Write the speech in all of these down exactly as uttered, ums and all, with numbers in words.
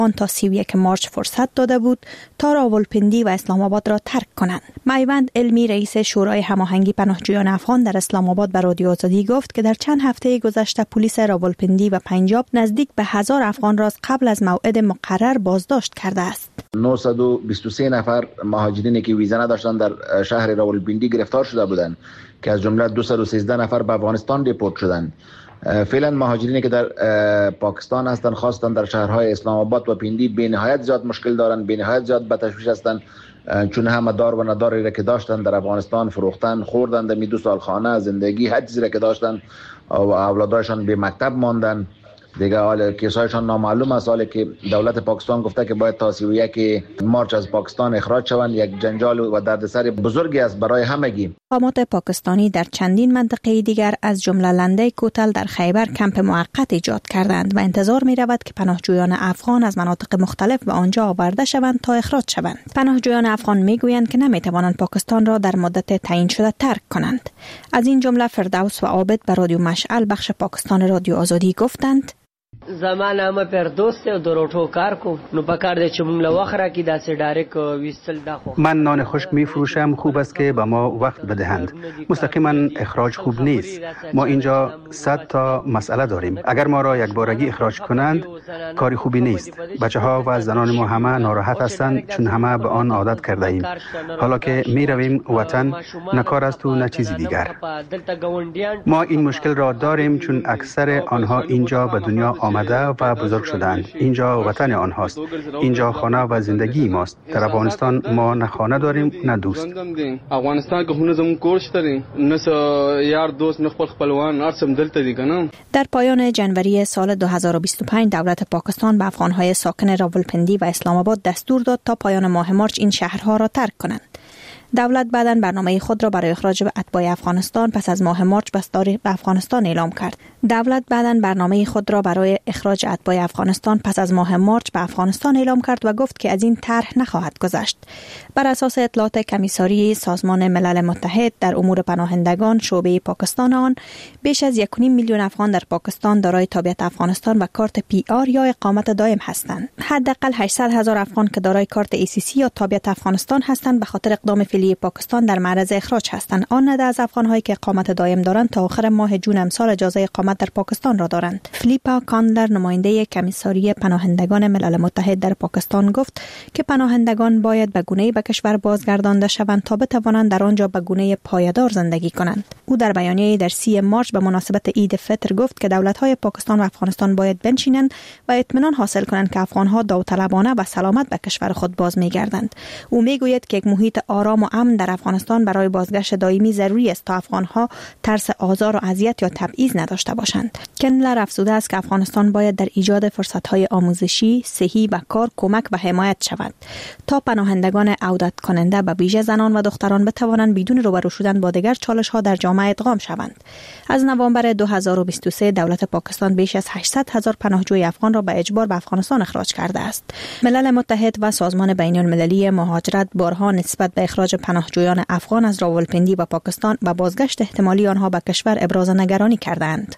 آن تا سی و یک مارچ فرصت داده بود تا راولپندی و اسلام آباد را ترک کنند. میوند علمی رئیس شورای هماهنگی پناهجویان افغان در اسلام آباد به رادیو آزادی گفت که در چند هفته گذشته پلیس راولپندی و پنجاب نزدیک به هزار افغان را قبل از موعد مقرر بازداشت کرده است. نهصد و بیست و سه نفر مهاجرینی که ویزا نداشتند در شهر راولپندی گرفتار شده بودند که از جمله دویست و سیزده نفر به افغانستان دیپورت شدند. فعلا مهاجرینی که در پاکستان هستند خاصتا در شهرهای اسلام آباد و پندی به نهایت زیاد مشکل دارند، به نهایت زیاد به تشویش هستند، چون همه دار و نداری را که داشتند در افغانستان فروختن، خوردند، در دو سال خانه زندگی هر چیزی را که داشتند و اولادایشان به مکتب ماندند. دیگه حال کیسایشان نامعلوم است. حالی که دولت پاکستان گفته که باید تا سی و یک مارچ از پاکستان اخراج شوند، یک جنجال و دردسر بزرگی است برای همگی. مقامات پاکستانی در چندین منطقه دیگر از جمله لنده کوتل در خیبر کمپ موقت ایجاد کردند و انتظار می رود که پناهجویان افغان از مناطق مختلف به آنجا آورده شوند تا اخراج شوند. پناهجویان افغان می گویند که نمی توانند پاکستان را در مدت تعیین شده ترک کنند. از این جمله فردوس و عابد به رادیو مشعل بخش پاکستان رادیو آزادی گفتند: زمان همه پر دوست و دروټو کار کو نو پکار دی چې مونږ له وخره کې داسې ډایرک ویستل دا خو من نان خشک می فروشم، خوب است که به ما وقت بدهند. مستقیما اخراج خوب نیست. ما اینجا صد تا مسئله داریم. اگر ما را یک بارگی اخراج کنند کاری خوبی نیست. بچه ها و زنان ما همه ناراحت هستند چون همه به آن عادت کرده ایم. حالا که می رویم وطن نه کار است و نه چیزی دیگر. ما این مشکل را داریم چون اکثر آنها اینجا به دنیا آمده و بزرگ شدند. اینجا وطن آنهاست. اینجا خانه و زندگی ماست. در افغانستان ما نه خانه داریم نه دوست. افغانستان که خونه زمون کور شدیم نه یار دوست نه خپل خپلوان ارسم دلته دی کنم. در پایان جنوری سال دو هزار و بیست و پنج دولت پاکستان به افغانهای ساکن راولپندی و اسلام آباد دستور داد تا پایان ماه مارچ این شهرها را ترک کنند. دولت بعداً برنامه خود را برای اخراج اتباع افغانستان پس از ماه مارچ بستار به افغانستان اعلام کرد. دولت بعداً برنامه خود را برای اخراج اتباع افغانستان پس از ماه مارچ به افغانستان اعلام کرد و گفت که از این طرح نخواهد گذشت. بر اساس اطلاعات کمیساری سازمان ملل متحد در امور پناهندگان شعبه پاکستان آن، بیش از یک و نیم میلیون افغان در پاکستان دارای تابعیت افغانستان و کارت پی آر یا اقامت دائم هستند. حداقل هشتصد هزار افغان که دارای کارت ای سی سی یا تابعیت افغانستان هستند به خاطر اقدام فعلی پاکستان در معرض اخراج هستند. آن نده از افغان‌هایی که اقامت دائم دارند تا آخر ماه جون امسال اجازه اقامت در پاکستان را دارند. فلیپا کاندلر نماینده کمیساری پناهندگان ملل متحد در پاکستان گفت که پناهندگان باید به گونه‌ای به کشور بازگردانده شوند تا بتوانند در آنجا به گونه پایدار زندگی کنند. او در بیانیه‌ای در سی مارچ به مناسبت عید فطر گفت که دولت‌های پاکستان و افغانستان باید بنشینند و اطمینان حاصل کنند که افغان‌ها داوطلبانه و سلامت به کشور خود باز می‌گردند. او می‌گوید که یک محیط آرام و امن در افغانستان برای بازگشت دائمی ضروری است تا افغان‌ها ترس آزار و اذیت یا تبعیض نداشته باشند. کنلر افزوده است که افغانستان باید در ایجاد فرصت‌های آموزشی، صحی و کار کمک و حمایت شود تا پناهندگان عودت کننده به ویژه زنان و دختران بتوانند بدون روبرو شدن با دیگر چالش‌ها در جامعه ادغام شوند. از نوامبر دو هزار و بیست و سه دولت پاکستان بیش از هشتصد هزار پناهجوی افغان را به اجبار به افغانستان اخراج کرده است. ملل متحد و سازمان بین‌المللی مهاجرت بارها نسبت به اخراج پناهجویان افغان از راولپندی و پاکستان و بازگشت احتمالی آنها به کشور ابراز نگرانی کردند.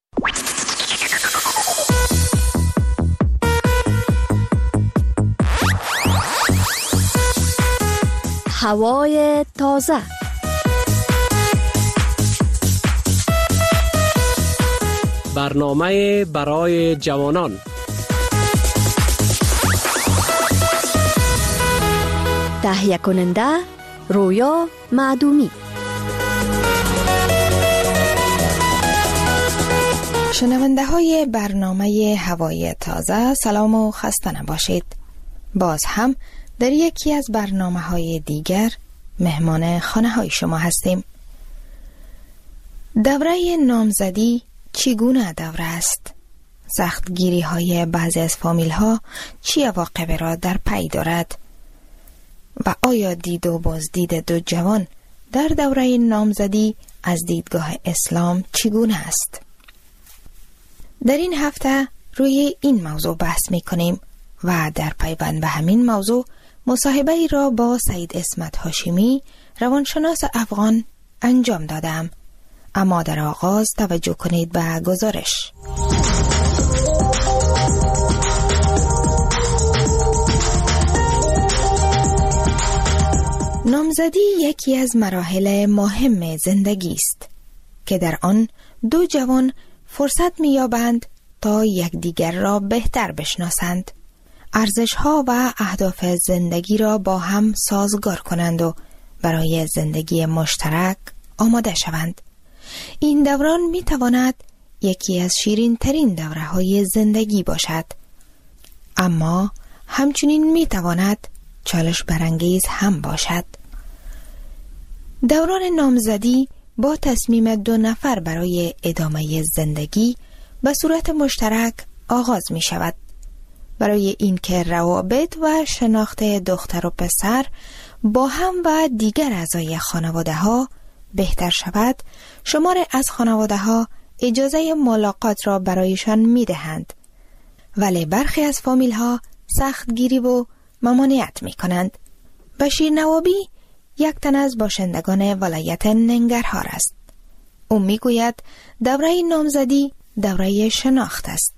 هوای تازه. برنامه برای جوانان. تهیه کننده رویا معدومی. شنونده های برنامه هوای تازه، سلام و خسته نباشید. باز هم در یکی از برنامه های دیگر مهمان خانه های شما هستیم. دوره نامزدی چگونه دوره است؟ سختگیری های بعضی از فامیل ها چی عواقبی را در پی دارد؟ و آیا دید و بازدید دو جوان در دوره نامزدی از دیدگاه اسلام چگونه است؟ در این هفته روی این موضوع بحث می کنیم و در پیوند به همین موضوع مصاحبه ای را با سید اسمت هاشمی، روانشناس افغان انجام دادم. اما در آغاز توجه کنید به گزارش. نامزدی یکی از مراحل مهم زندگی است که در آن دو جوان فرصت می‌یابند تا یکدیگر را بهتر بشناسند، ارزش‌ها و اهداف زندگی را با هم سازگار کنند و برای زندگی مشترک آماده شوند. این دوران می‌تواند یکی از شیرین ترین دوره‌های زندگی باشد، اما همچنین می‌تواند چالش برانگیز هم باشد. دوران نامزدی با تصمیم دو نفر برای ادامه زندگی به صورت مشترک آغاز می شود. برای اینکه روابط و شناخت دختر و پسر با هم و دیگر اعضای خانواده ها بهتر شود، شمار از خانواده ها اجازه ملاقات را برایشان می دهند، ولی برخی از فامیل ها سخت گیری و ممانعت می کنند. بشیر نوابی یک تن از باشندگان ولایت ننگرهار است. او می گوید دوره نامزدی دوره شناخت است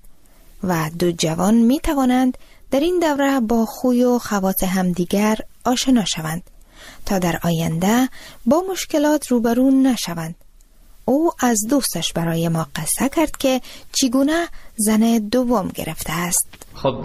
و دو جوان می توانند در این دوره با خوی و خواص همدیگر آشنا شوند تا در آینده با مشکلات روبرو نشوند. او از دوستش برای ما قصه کرد که چگونه زن دوم گرفته است. خب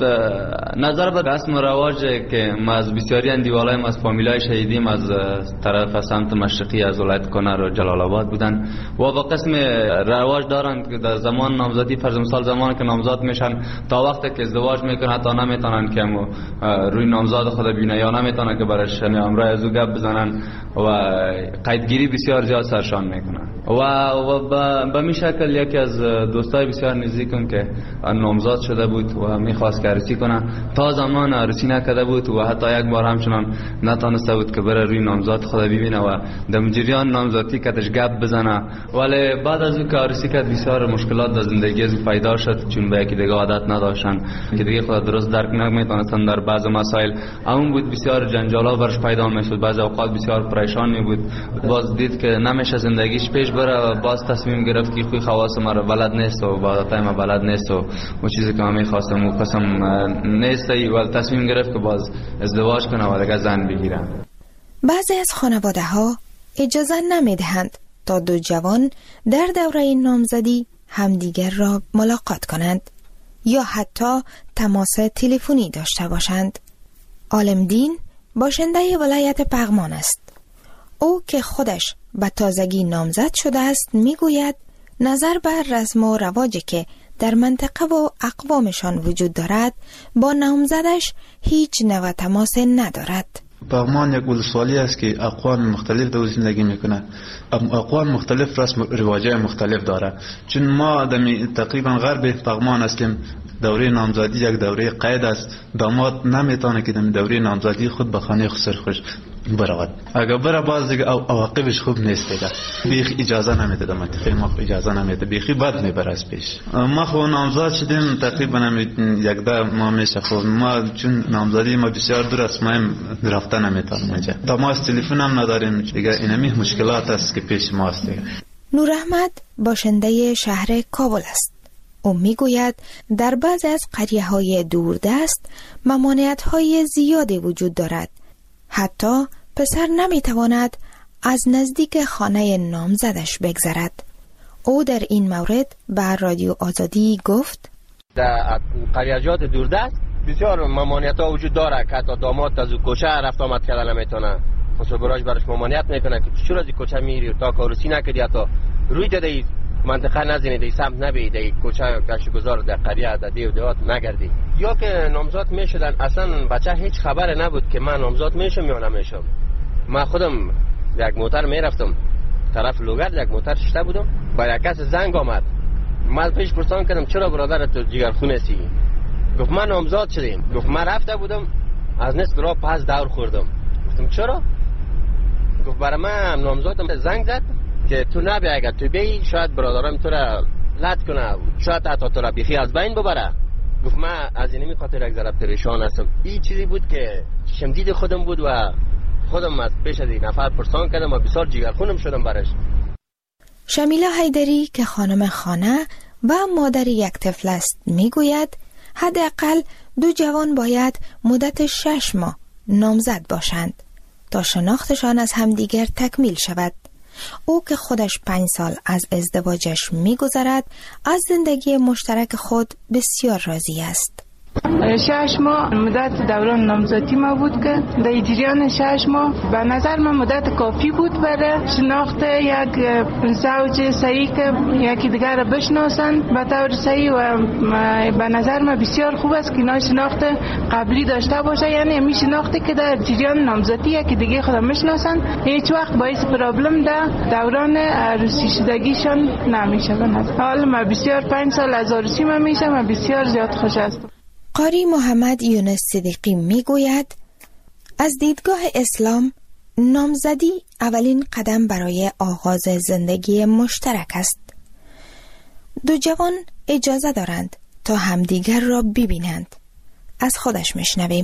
نظر به رسم و رواج که ما از بسیاری اندیوالای ما از فامیلای شهیدیم از طرف سمت مشرقی از ولایت کنر و جلال آباد بودن و با قسم رواج دارن که در زمان نامزدی فرض مثال زمانی که نامزاد میشن تا وقتی که ازدواج میکنن حتی نمیتونن که روی نامزاد خود ببینن یا نمیتونن که برش امرای از او گپ بزنن و قیدگیری بسیار زیاد سرشان میکنن و و به می شکل یکی از دوستای بسیار نزدیکم که نامزاد شده بود و میخواست که عروسی کنه، تا زمان عروسی نکرده بود و حتی یک بار همچنان نتونسته بود که بره روی نامزاد خود ببینه و در جریان نامزادی کتش گپ بزنه. ولی بعد از اینکه عروسی کرد بسیار مشکلات در زندگی از پیدا شد، چون به یکی دیگه عادت نداشتن که دیگه خود درست درک نمیتونستن در بعض مسائل. اون بود بسیار جنجالا برش پیدا میشد، بعضی اوقات بسیار پریشان می بود. باز دید که نمیشه زندگیش پیش بره و باز تصمیم گرفت که خوی خواص ما رو بلد نیست و عادتای ما بلد نیست و اون چیزی که من می‌خواستم و قسم نیست و تصمیم گرفت که باز ازدواج کنه و دیگه زن بگیره. بعضی از خانواده ها اجازه نمیدهند تا دو جوان در دوره نامزدی همدیگر را ملاقات کنند یا حتی تماس تلفنی داشته باشند. عالمدین باشنده ولایت پغمان است. او که خودش به تازگی نامزد شده است میگوید نظر بر رسم و رواجی که در منطقه و اقوامشان وجود دارد با نامزدش هیچ نوع تماس ندارد. پغمان یک ولسوالی است که اقوام مختلف در زندگی میکنه. اقوام مختلف رسم و رواجای مختلف داره. چون ما در تقریبا غرب پغمان هستیم، دوره نامزدی یک دوره قید است. داماد نمیتونه که در دوره نامزدی خود به خانه خسر خوش برود. اگر بره باز دیگه عواقبش خوب نیست دیگه. بیخ اجازه نمیده، در منطقه ما اجازه نمیده، بیخی بد میبره از پیش. ما خو نامزد شدیم تقریبا یک ده ماه میشه. خب ما چون نامزدی ما بسیار دور است، ما رفته نمیتونیم اینجا. تماس تلفن هم نداریم دیگه. اینمی مشکلات است که پیش ما است دیگه. نور احمد باشنده شهر کابل است. او میگوید در بعضی از قریه های دوردست ممانعت های زیادی وجود دارد. حتی پسر نمیتواند از نزدیک خانه نامزدش بگذرد. او در این مورد به رادیو آزادی گفت در قریه‌جات دوردست بسیار ممانعت ها وجود داره که حتی داماد از کوچه رفت آمد کردن نمیتونه. خسرو براش براش ممانعت میکنه که چرا از کوچه میری تا کاروسی نکردی، حتی روی دادی منطقه نزینی دی سمت نبی دی کوچه گشتگزار در قریه در دیو دیوات نگردی. یا که نامزاد میشدن اصلا بچه هیچ خبر نبود که من نامزاد میشم یا نمیشم. من خودم یک موتر میرفتم طرف لوگرد، یک موتر شته بودم، با یک کس زنگ آمد. من پیش پرسان کردم چرا برادر تو جگرخونه سی؟ گفت من نامزاد شدیم. گفت من رفته بودم از نصف راه پس دور خوردم. گفتم چرا؟ گفت برای من نامزادم زنگ زد که تو نبی، اگر تو بی شاید برادرم تو را لط کنه، شاید حتی تو را بیخی از بین ببره. گفت من از اینمی خاطر یک ذره پریشان هستم. این چیزی بود که شمدید خودم بود و خودم از پیش از این نفر پرسان کردم و بسیار جگرخونم شدم برش. شمیلا حیدری که خانم خانه و مادر یک طفل است میگوید حداقل دو جوان باید مدت شش ماه نامزد باشند تا شناختشان از همدیگر تکمیل شود. او که خودش پنج سال از ازدواجش می‌گذرد، از زندگی مشترک خود بسیار راضی است. شش ماه مدت دوران نامزدی ما بود که در جریان شش ماه به نظر من مدت کافی بود برای شناخت یک زوج صحیح که یکی دیگر را بشناسند به طور صحیح، و به نظر من بسیار خوب است که اینا شناخت قبلی داشته باشه، یعنی همین شناختی که در جریان نامزدی یکی دیگه خود میشناسند هیچ وقت باعث پرابلم در دوران عروسی شدگیشان نمیشه. حالا من بسیار پنج سال از عروسی من میشم و بسیار زیاد خوش هستم. قاری محمد یونس صدیقی می گوید از دیدگاه اسلام نامزدی اولین قدم برای آغاز زندگی مشترک است. دو جوان اجازه دارند تا همدیگر را ببینند. از خودش میشنویم.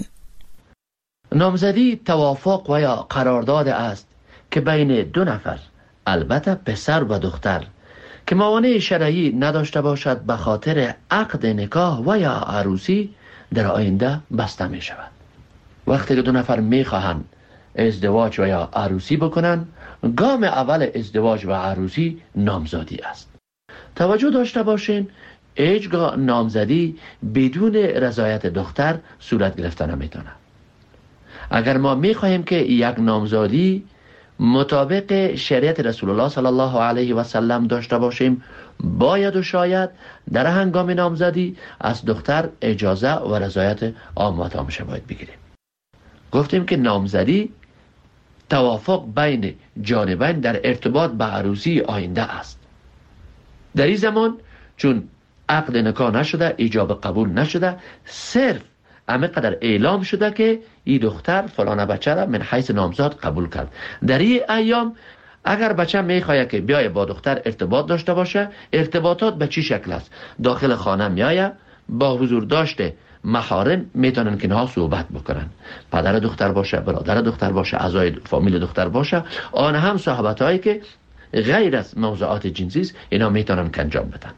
نامزدی توافق و یا قرارداد است که بین دو نفر، البته پسر و دختر، که موانع شرعی نداشته باشد به خاطر عقد نکاح و یا عروسی در آینده بسته می شود. وقتی که دو نفر می خواهند ازدواج و یا عروسی بکنند، گام اول ازدواج و عروسی نامزدی است. توجه داشته باشین هیچگاه نامزدی بدون رضایت دختر صورت گرفته نمیتونه. اگر ما می خواهیم که یک نامزدی مطابق شریعت رسول الله صلی الله علیه و سلم داشته باشیم، باید و شاید در هنگام نامزدی از دختر اجازه و رضایت عام و تام باید بگیریم. گفتیم که نامزدی توافق بین جانبین در ارتباط به عروسی آینده است. در این زمان چون عقد نکاح نشده، ایجاب قبول نشده، صرف اما قدر اعلام شده که این دختر فلانه بچه را من حیث نامزاد قبول کرد. در این ایام اگر بچه میخواه که بیای با دختر ارتباط داشته باشه، ارتباطات به چی شکل است؟ داخل خانه میایه، با حضور داشته محارم میتونن که نها صحبت بکنن، پدر دختر باشه، برادر دختر باشه، اعضای فامیل دختر باشه، آن هم صحبت هایی که غیر از موضوعات جنسی است، اینا میتونن که انجام بدن.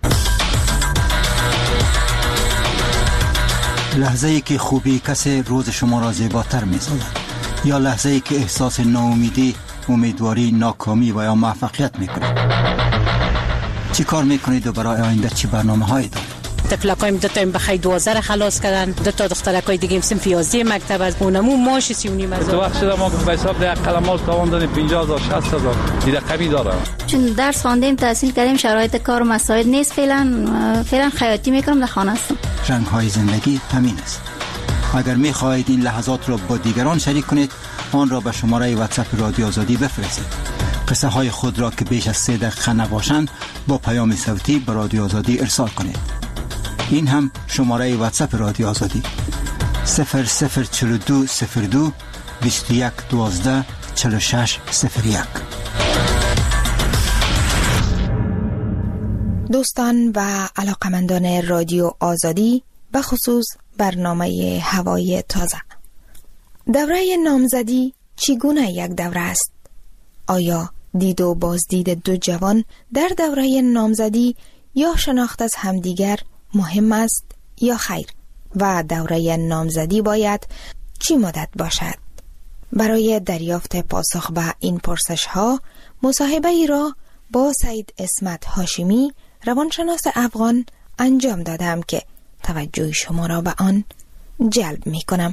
لحظه ای که خوبی کسی روز شما را زیباتر می‌سازد، یا لحظه ای که احساس ناامیدی، امیدواری، ناکامی و یا موفقیت میکنید. چی کار میکنید و برای آینده چی برنامه هایی دارید؟ طفلکایم دو تا بخی دوازده خلاص کردن، دو تا دخترکای دیگه صنف یازده مکتب از اونمو ماش سی و نیم هزار. تو وقت شده ما به حساب ده قلماش تاوان دادیم پنجاه هزار شصت هزار دیگه قوی داره. چون درس خواندیم، تحصیل کردیم، شرایط کار و مساعد نیست، فعلا فعلا خیاطی میکنم، در خانه هستم. رنگ های زندگی همین است. اگر میخواهید این لحظات را با دیگران شریک کنید، آن را به شماره واتساپ رادیو آزادی بفرستید. قصه های خود را که بیش از سه دقیقه نباشند با پیام صوتی به رادیو آزادی ارسال کنید. این هم شماره واتساپ رادیو آزادی صفر صفر چهل و دو صفر دو بیست و یک دوازده چهل و شش صفر یک. دوستان و علاقمندان رادیو آزادی، به خصوص برنامه هوای تازه، دوره نامزدی چگونه یک دوره است؟ آیا دید و بازدید دو جوان در دوره نامزدی یا شناخت از همدیگر مهم است یا خیر؟ و دوره نامزدی باید چی مدت باشد؟ برای دریافت پاسخ به این پرسش ها مصاحبه ای را با سید اسمت هاشمی، روانشناس افغان انجام دادم که توجه شما را به آن جلب می کنم.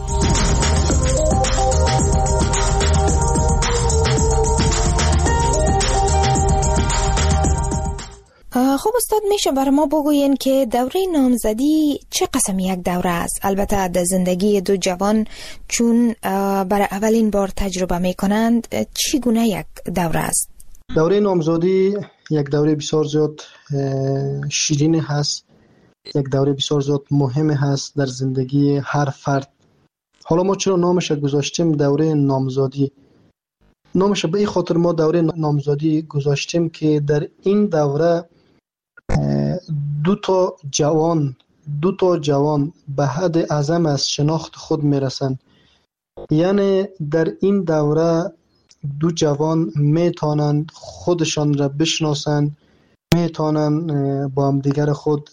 خب استاد، میشه برای ما بگوین که دوره نامزدی چه قسم یک دوره است؟ البته در زندگی دو جوان چون برای اولین بار تجربه میکنند، چگونه یک دوره است؟ دوره نامزدی یک دوره بسیار زیاد شیرین هست، یک دوره بسیار زیاد مهم هست در زندگی هر فرد. حالا ما چرا نامش گذاشتیم دوره نامزدی؟ نامش به این خاطر ما دوره نامزدی گذاشتیم که در این دوره دو تا جوان دو تا جوان به حد اعظم از شناخت خود میرسن. یعنی در این دوره دو جوان میتونن خودشان را بشناسن، میتونن با هم دیگر خود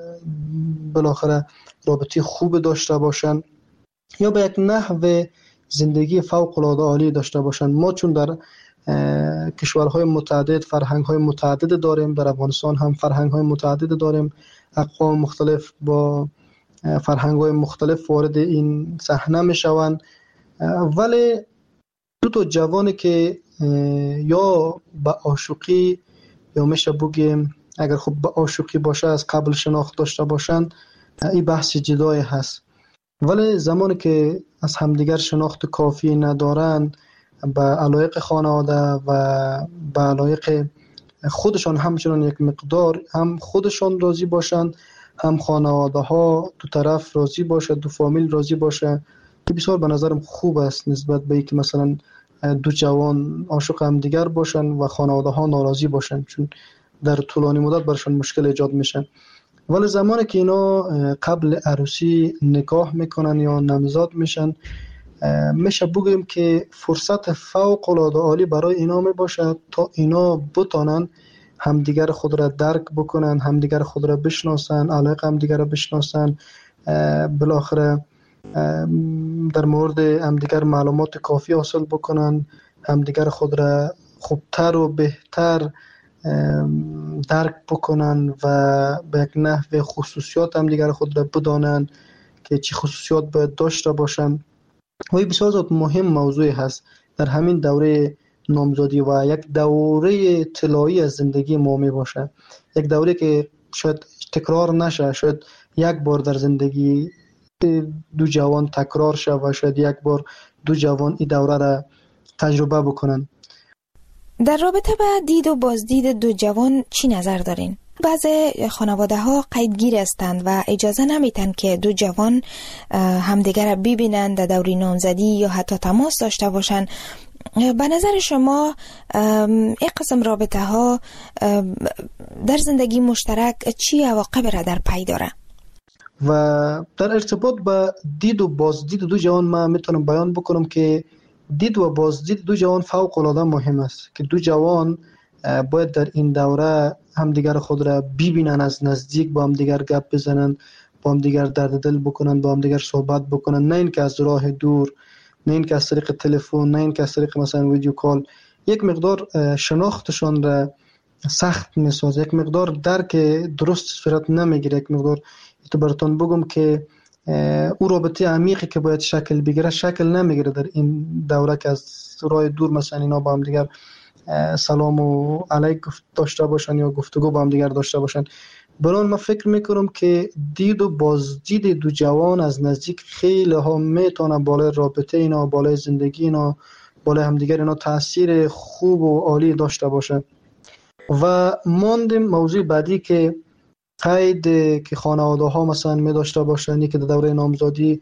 بالاخره رابطه خوب داشته باشن یا به یک نحو زندگی فوق العاده عالی داشته باشند. ما چون در کشورهای متعدد فرهنگ‌های متعدد داریم، در افغانستان هم فرهنگ‌های متعدد داریم، اقوام مختلف با فرهنگ‌های مختلف وارد این صحنه میشوند، ولی دو تا جوانی که یا به عاشقی یا میشه بگیم اگر خب به عاشقی باشه از قبل شناخت داشته باشند، این بحث جدایی هست. ولی زمانی که از همدیگر شناخت کافی ندارند، به علایق خانواده و به علایق خودشان همچنان یک مقدار هم خودشان راضی باشند، هم خانواده ها دو طرف راضی باشه، دو فامیل راضی باشه، که بسیار به نظرم خوب است نسبت به اینکه مثلا دو جوان عاشق هم دیگر باشن و خانواده ها ناراضی باشن، چون در طولانی مدت برشان مشکل ایجاد میشه. ولی زمانی که اینا قبل عروسی نکاح میکنن یا نامزاد میشن، میشه بگیم که فرصت فوق العاده عالی برای اینا میباشه تا اینا بتانن همدیگر خود را درک بکنن، همدیگر خود را بشناسن، علاقه همدیگر را بشناسن، بالاخره در مورد همدیگر معلومات کافی حاصل بکنن، همدیگر خود را خوبتر و بهتر درک بکنن و به یک نحو خصوصیات همدیگر خود را بدانن که چی خصوصیات باید داشته باشن. و این بسیار زیاد مهم موضوعی هست در همین دوره نامزادی و یک دوره طلایی از زندگی ما می باشه، یک دوره که شاید تکرار نشه، شاید یک بار در زندگی دو جوان تکرار شه و شاید یک بار دو جوان این دوره را تجربه بکنن. در رابطه با دید و بازدید دو جوان چی نظر دارین؟ بعضی خانواده ها قیدگیر هستند و اجازه نمیتن که دو جوان همدیگر را ببینند در دوره نامزدی یا حتی تماس داشته باشند. به نظر شما این قسم رابطه ها در زندگی مشترک چی عواقب را در پی داره؟ و در ارتباط با دید و بازدید دو جوان ما میتونم بیان بکنم که دید و بازدید دو جوان فوق العاده مهم است که دو جوان باید در این دوره همدیگر خود را ببینن، از نزدیک با همدیگر گپ بزنن، با همدیگر درد دل بکنن، با همدیگر صحبت بکنن، نه اینکه از راه دور، نه اینکه از طریق تلفن، نه اینکه از طریق مثلا ویدیو کال. یک مقدار شناختشان را سخت میسازه، یک مقدار درک درست صورت نمیگیره، یک مقدار تو براتون بگم که او رابطه عمیقی که باید شکل بگیره شکل نمیگیره در این دوره که از راه دور مثلا اینا با هم دیگر سلام و علیک داشته باشن یا گفتگو با هم دیگر داشته باشن. برای من فکر میکنم که دید و بازدید دو جوان از نزدیک خیلی ها میتونه بالای رابطه اینا، بالای زندگی اینا، بالای همدیگر اینا تاثیر خوب و عالی داشته باشه. و ماندیم موضوع بعدی که قید که خانواده ها مثلا می داشته باشند که در دوره نامزادی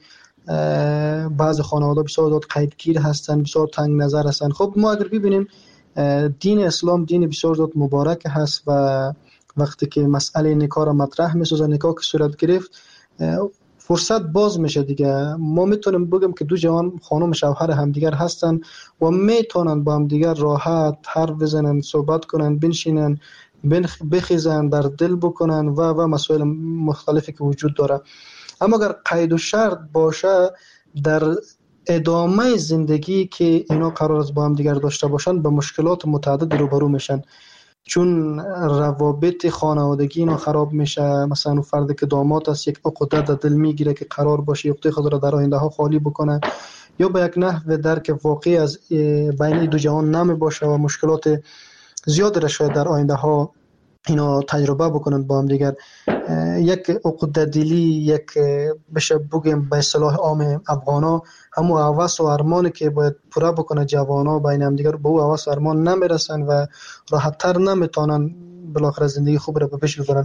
بعض خانواده بسیار زیاد قیدگیر هستند، بسیار تنگ نظر هستند. خب ما اگر ببینیم دین اسلام دین بسیار زیاد مبارک هست و وقتی که مسئله نکاح را مطرح می‌سازه، نکاح که صورت گرفت فرصت باز میشه دیگه. ما میتونیم بگیم که دو جوان خانم شوهر همدیگر هستن و میتونن با همدیگر راحت حرف بزنن، صحبت کنن، بنشینن، بخیزن، در دل بکنن و و مسائل مختلفی که وجود داره. اما اگر قید و شرط باشه در ادامه زندگی که اینا قرار است با هم دیگر داشته باشن به مشکلات متعدد روبرو میشن، چون روابط خانوادگی اینا خراب میشه. مثلا اون فردی که داماد است یک عقده در دل میگیره که قرار باشه عقده خود را در آینده ها خالی بکنه، یا به یک نحو درک واقعی از بین دو جوان نمی باشه و مشکلات زیاد را شاید در آینده ها اینا تجربه بکنن با هم دیگر. یک عقده دلی، یک بشه بگیم به اصطلاح عام افغانا همون هوس و ارمانی که باید پوره بکنه جوانا بین هم دیگر به او هوس و ارمان نمیرسن و راحت‌تر نمیتونن بالاخره زندگی خوب را به پیش ببرن.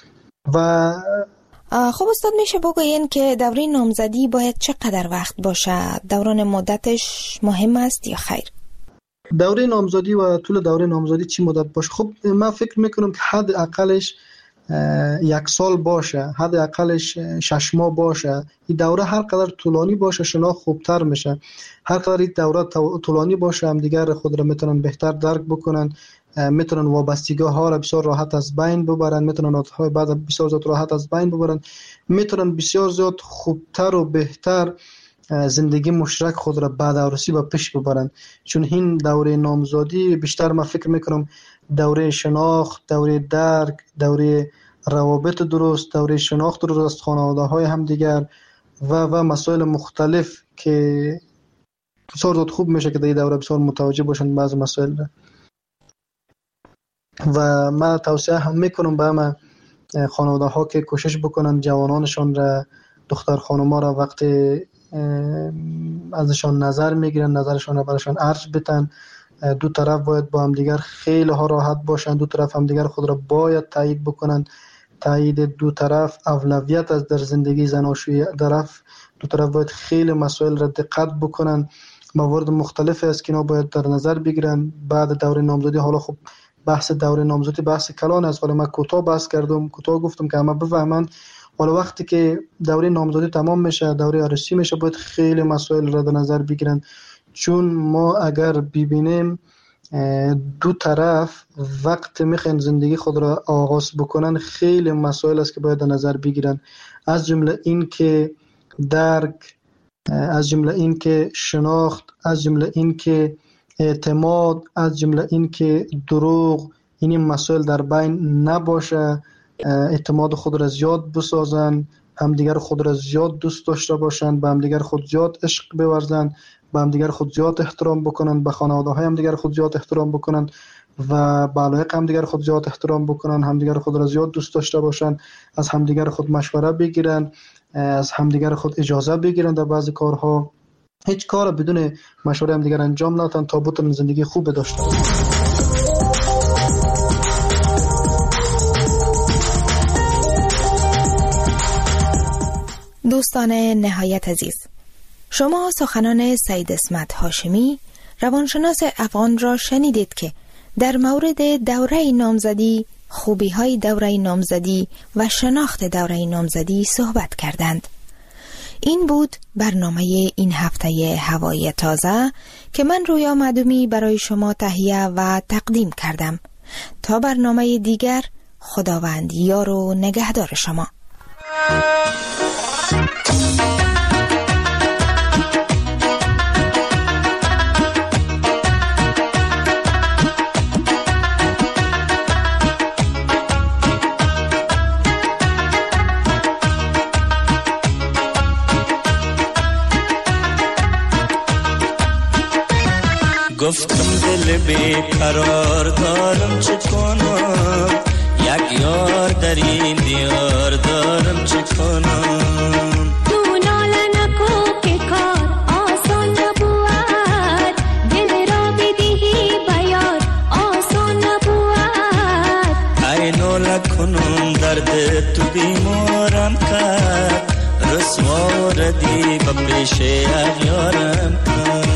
و خب استاد میشه بگوین که دوره نامزدی باید چقدر وقت باشه؟ دوران مدتش مهم است یا خیر؟ دوره نامزدی و طول دوره نامزدی چی مدت باشه؟ خب من فکر میکنم که حد اقلش یک سال باشه، حد اقلش شش ماه باشه. این دوره هر قدر طولانی باشه شناخت خوبتر میشه، هر قدر این دوره طولانی باشه هم دیگر خود را میتونن بهتر درک بکنن، میتونن وابستگی ها را بسیار راحت از بین ببرن، میتونن عادت‌های بعد بسیار زیاد راحت از بین ببرن، میتونن بسیار زیاد خوبتر و بهتر زندگی مشترک خود را بعد عروسی به پیش ببرند. چون این دوره نامزادی بیشتر من فکر میکنم دوره شناخت، دوره درک، دوره روابط درست، دوره شناخت درست خانواده های همدیگر و و مسائل مختلف که بسیار زود خوب میشه که در این دوره بسیار متوجه باشند بعض مسائل را. و من توصیه هم میکنم به همه خانواده ها که کوشش بکنن جوانانشان را، دختر خانوما را وقتی ازشان نظر میگیرن نظرشان را برشان عرض بتن. دو طرف باید با هم دیگر خیلی ها راحت باشن، دو طرف هم دیگر خود را باید تایید بکنن. تایید دو طرف اولویت از در زندگی زناشویی طرف. دو طرف باید خیلی مسائل را دقت بکنن. موارد مختلفی است که اینا باید در نظر بگیرن بعد دوره نامزدی. حالا خب بحث دوره نامزدی بحث کلان است، ولی من کوتاه بحث کردم، کوتاه گفتم که همه بفهمن. حالا وقتی که دوره نامزدی تمام میشه، دوره عروسی میشه، باید خیلی مسائل را در نظر بگیرن. چون ما اگر ببینیم دو طرف وقت میخوان زندگی خود را آغاز بکنن، خیلی مسائل است که باید در نظر بگیرن. از جمله این که درک، از جمله این که شناخت، از جمله این که اعتماد، از جمله این که دروغ، این مسائل در بین نباشه. اعتماد خود را زیاد بسازن، همدیگر خود را زیاد دوست داشته باشند، به همدیگر خود زیاد عشق بورزن، به همدیگر خود زیاد احترام بکنن، به خانواده های همدیگر خود زیاد احترام بکنن و به علایق همدیگر خود زیاد احترام بکنن، همدیگر خود را زیاد دوست داشته باشن، از همدیگر خود مشوره بگیرن، از همدیگر خود اجازه بگیرن در بعضی کارها. هیچ کار بدون مشوره همدیگر انجام ندن تا بتونن زندگی خوب داشته باشن. دوستان نهایت عزیز، شما سخنان سید اسمت هاشمی روانشناس افغان را شنیدید که در مورد دوره نامزدی، خوبی های دوره نامزدی و شناخت دوره نامزدی صحبت کردند. این بود برنامه این هفته هوای تازه که من رویا معدومی برای شما تهیه و تقدیم کردم. تا برنامه دیگر، خداوند یار و نگهدار شما. گفتم دل بیقرار دارم چه کنم، یک یار در این دیار دارم چه کنم. تو ناله نکو که کار آسان نبود، دل را بدهی بیار آسان نبود. ای ناله کنم درد تو بیمارم کرد، رسوا ردی به پیش اغیارم کرد.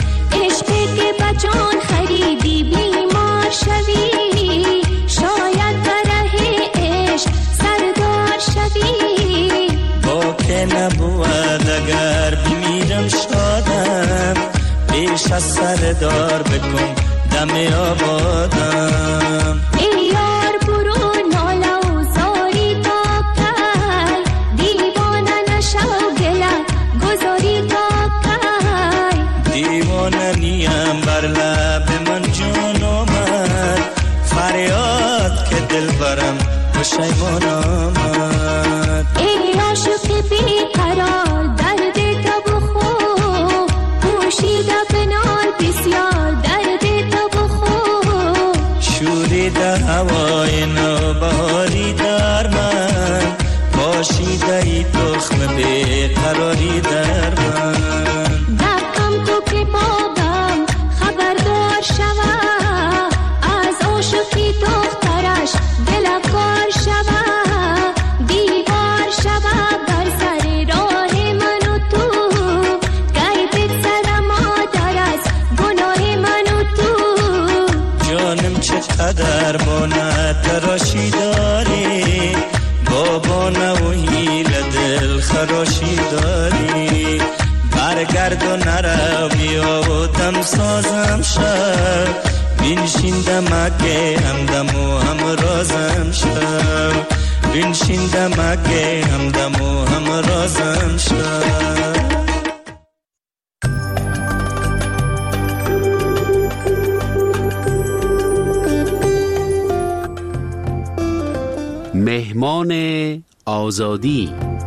جان خریدی بیمار شوی، شاید برای عشق سردار شوی. با که نبود اگر بمیرم شادم، پیش از سردار بکن دم آبادم. ای یار برو ناله و زاری تا کی، دیوانه نشو گله گذاری تا کی. دیوانه نیم بر لب من جان آمد، فریاد که دل برم پشیمان آمد. ای عاشق بیقرار درد تو بخو، پوشیده بنال بسیار درد تو بخو. شوریده هوای نوبهاری در من، باشیده ای تخم بیقراری در من. دقم تو که بابم خبردار شوه، از عاشقی دخترش دلکار شوه. دیوار شوه بر سر راه من و تو، گیبت سر مادر از گناه من و تو. جانم چقدر بانه تراشی داری، بابانه و هیل دل خراشی داری. برگرد و نرو بیا و دم سازم شد، بینشین دمکه همدم و همرازم شد. بینشین دمکه همدم و همرازم شد. مهمان آزادی.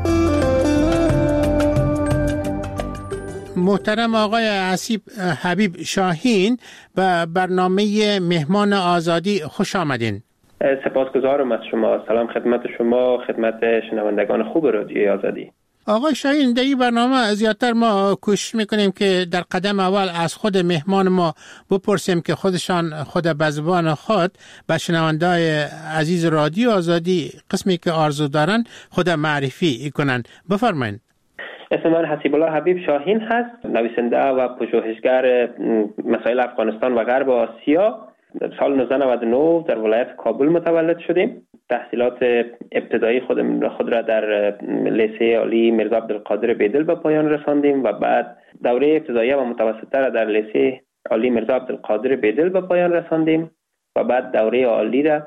محترم آقای حسیب حبیب شاهین به برنامه مهمان آزادی خوش آمدین. سپاسگزارم از شما. سلام خدمت شما، خدمت شنوندگان خوب رادیوی آزادی. آقای شاهین، در این برنامه زیادتر ما کوشش میکنیم که در قدم اول از خود مهمان ما بپرسیم که خودشان خود به زبان خود به شنونده‌های عزیز رادیو آزادی قسمی که آرزو دارن خود معرفی کنن. بفرمایید. اسم من حسیب الله حبیب شاهین هست، نویسنده و پژوهشگر مسائل افغانستان و غرب آسیا. در سال نوزده نود و نه در ولایت کابل متولد شدیم. تحصیلات ابتدایی خود خود را در لیسه عالی میرزا عبدالقادر بیدل به پایان رساندیم و بعد دوره ابتدایی و متوسطه را در لیسه عالی میرزا عبدالقادر بیدل به پایان رساندیم و بعد دوره عالی را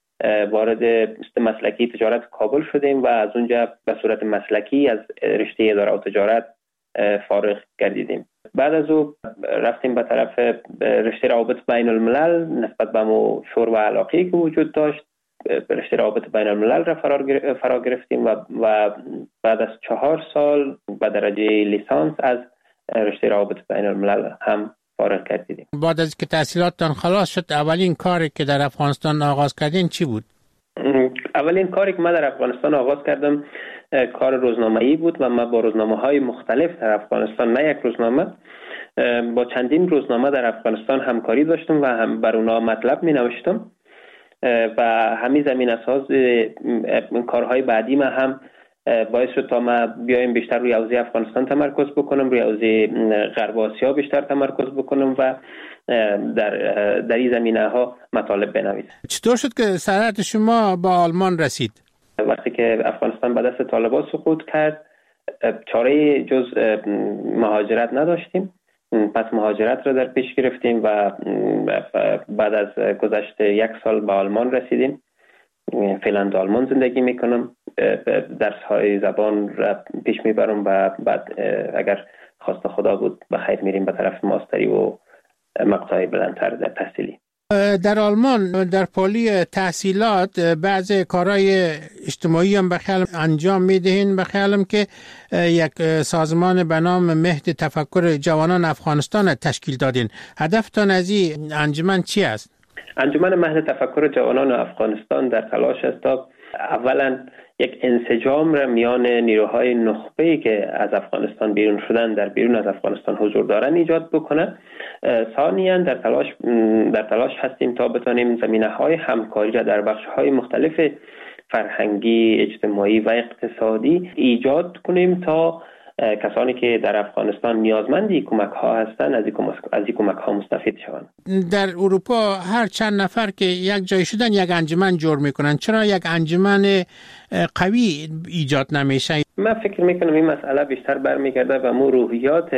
وارد مسلکی تجارت کابل شدیم و از اونجا به صورت مسلکی از رشته اداره و تجارت فارغ گردیدیم. بعد از او رفتیم به طرف رشته روابط بین الملل. نسبت به مو شور و علاقه‌ای که وجود داشت رشته روابط بین الملل را فرا گرفتیم و, و بعد از چهار سال به درجه لیسانس از رشته روابط بین الملل هم فارغ گردیدیم. بعد از که تحصیلاتتان خلاص شد اولین کاری که در افغانستان آغاز کردین چی بود؟ اولین کاری که من در افغانستان آغاز کردم کار روزنامه‌ای بود و من با روزنامه‌های مختلف در افغانستان، نه یک روزنامه، با چندین روزنامه در افغانستان همکاری داشتم و هم بر اونها مطلب می نوشتم و همین زمین اساس کارهای بعدی من هم باعث شد تا ما بیایم بیشتر روی حوزه افغانستان تمرکز بکنم، روی حوزه غرب آسیا بیشتر تمرکز بکنم و در در این زمینه ها مطالب بنویسم. چطور شد که سرعت شما با آلمان رسید؟ وقتی که افغانستان به دست طالبان سقوط کرد چاره جز مهاجرت نداشتیم. پس مهاجرت را در پیش گرفتیم و بعد از گذشت یک سال به آلمان رسیدیم. فعلا در آلمان زندگی میکنم، درس های زبان را پیش میبرم و بعد اگر خواست خدا بود به خیر میریم به طرف ماستری و مقطع بلندتر در تحصیلی. در آلمان در پالی تحصیلات بعض کارهای اجتماعی هم بخیالم انجام میدهین. بخیالم که یک سازمان به نام مهد تفکر جوانان افغانستان تشکیل دادین. هدفتان از این انجمن چی است؟ انجمن مهد تفکر جوانان افغانستان در تلاش است تا اولا یک انسجام را میان نیروهای نخبه‌ای که از افغانستان بیرون شدن در بیرون از افغانستان حضور دارن ایجاد بکنه. ثانیاً در تلاش در تلاش هستیم تا بتانیم زمینه‌های همکاری را در بخش‌های مختلف فرهنگی، اجتماعی و اقتصادی ایجاد کنیم تا کسانی که در افغانستان نیازمندی کمک ها هستند از این کمک ها مستفید شوند. در اروپا هر چند نفر که یک جای شدن یک انجمن جور میکنن، چرا یک انجمن قوی ایجاد نمیشه؟ من فکر میکنم این مسئله بیشتر برمیگرده به مو روحیات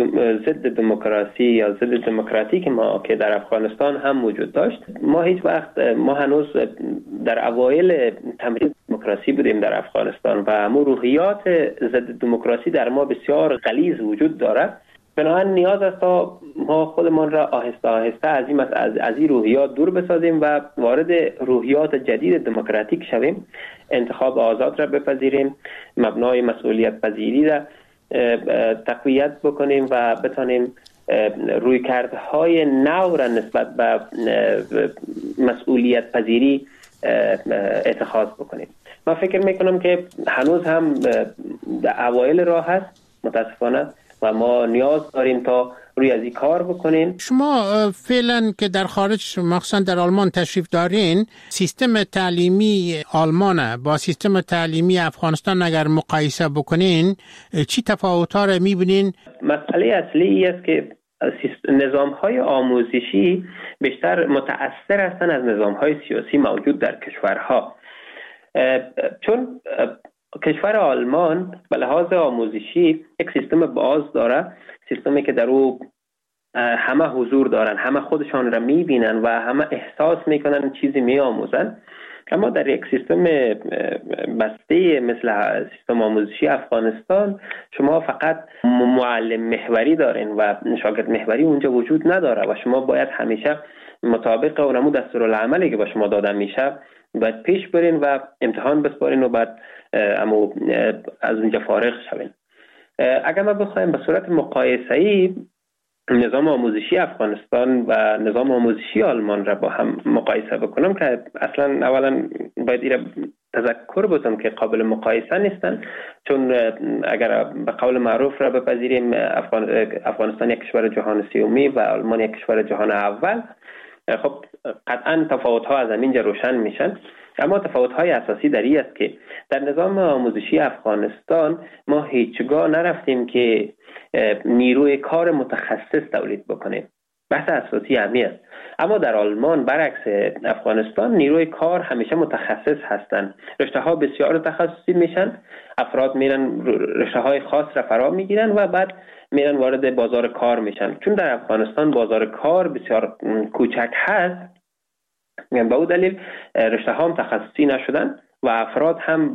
ضد دموکراسی یا ضد دموکراتیک ما که در افغانستان هم موجود داشت. ما هیچ وقت ما هنوز در اوایل تمرین دموکراسی بودیم در افغانستان و همون روحیات ضد دموکراسی در ما بسیار غلیظ وجود داره. بنابراین نیاز است تا ما خودمان را آهسته آهسته از این از از این روحیات دور بسازیم و وارد روحیات جدید دموکراتیک شویم. انتخاب آزاد را بپذیریم، مبنای مسئولیت پذیری را تقویت بکنیم و بتانیم رویکردهای نو را نسبت به مسئولیت پذیری اتخاذ بکنیم. من فکر میکنم که هنوز هم در اوایل راه هست متاسفانه و ما نیاز داریم تا روی از این کار بکنیم. شما فعلا که در خارج مخصوصا در آلمان تشریف دارین، سیستم تعلیمی آلمان با سیستم تعلیمی افغانستان اگر مقایسه بکنین چی تفاوت‌ها را می‌بینین؟ مسئله اصلی است که نظام‌های آموزشی بیشتر متأثر هستند از نظام‌های سیاسی موجود در کشورها. چون کشور آلمان به لحاظ آموزشی یک سیستم باز داره، سیستمی که در او همه حضور دارن، همه خودشان را میبینن و همه احساس میکنن چیزی میآموزن. اما در یک سیستم بسته مثل سیستم آموزشی افغانستان شما فقط معلم محوری دارین و شاگرد محوری اونجا وجود نداره و شما باید همیشه مطابق اونمو دستورالعملی که با شما داده میشه باید پیش برین و امتحان بسپارین و بعد امو از اونجا فارغ شوین. اگر ما بخوایم به صورت مقایسه‌ای نظام آموزشی افغانستان و نظام آموزشی آلمان را با هم مقایسه بکنم که اصلا اولا باید ایره تذکر بودم که قابل مقایسه نیستن، چون اگر به قول معروف را بپذیریم افغان... افغانستان یک کشور جهان سومی و آلمان یک کشور جهان اول، خب قطعا تفاوت ها از همینجا روشن میشن. اما تفاوت های اساسی در این است که در نظام آموزشی افغانستان ما هیچگاه نرفتیم که نیروی کار متخصص تولید بکنیم. بحث اساسی همین است. اما در آلمان برعکس افغانستان نیروی کار همیشه متخصص هستند. رشته ها بسیار تخصصی میشن، افراد میرن رشته های خاص را فرا میگیرن و بعد میرن وارد بازار کار میشن. چون در افغانستان بازار کار بسیار کوچک هست، به او دلیل رشته ها هم تخصصی نشدن و افراد هم